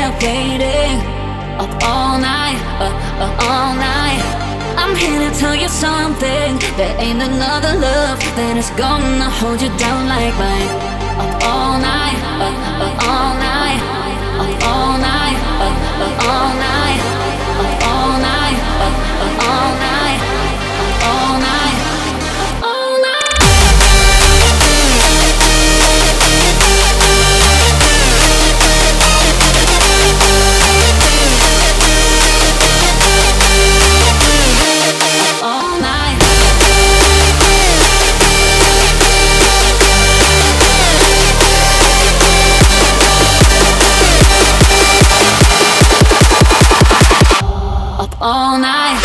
here waiting up all night, all night. I'm here to tell you something. There ain't another love that is gonna hold you down like mine. Up all night, all night, up all night, all night, up all night, all night, all night, all night. All night.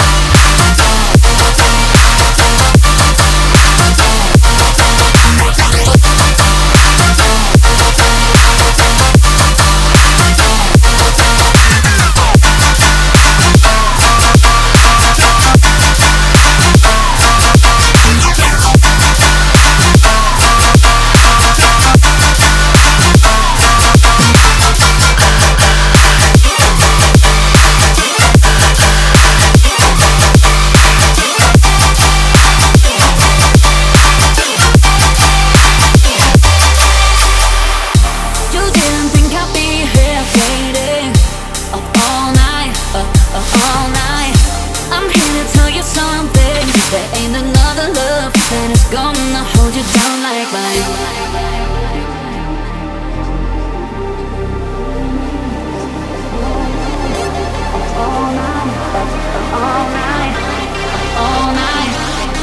All night. I'm here to tell you something. There ain't another love that is gonna hold you down like mine. All night, all night, all night.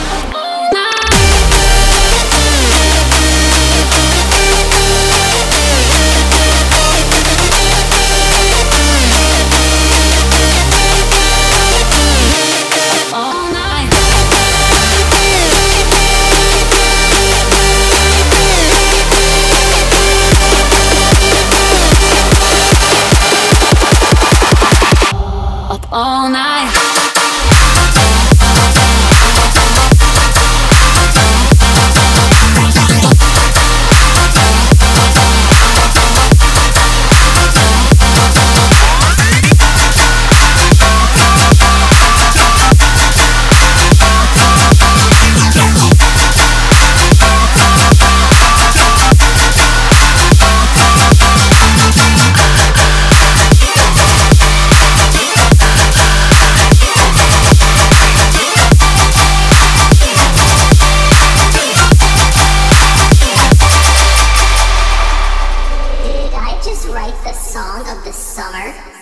All night. Write the song of the summer.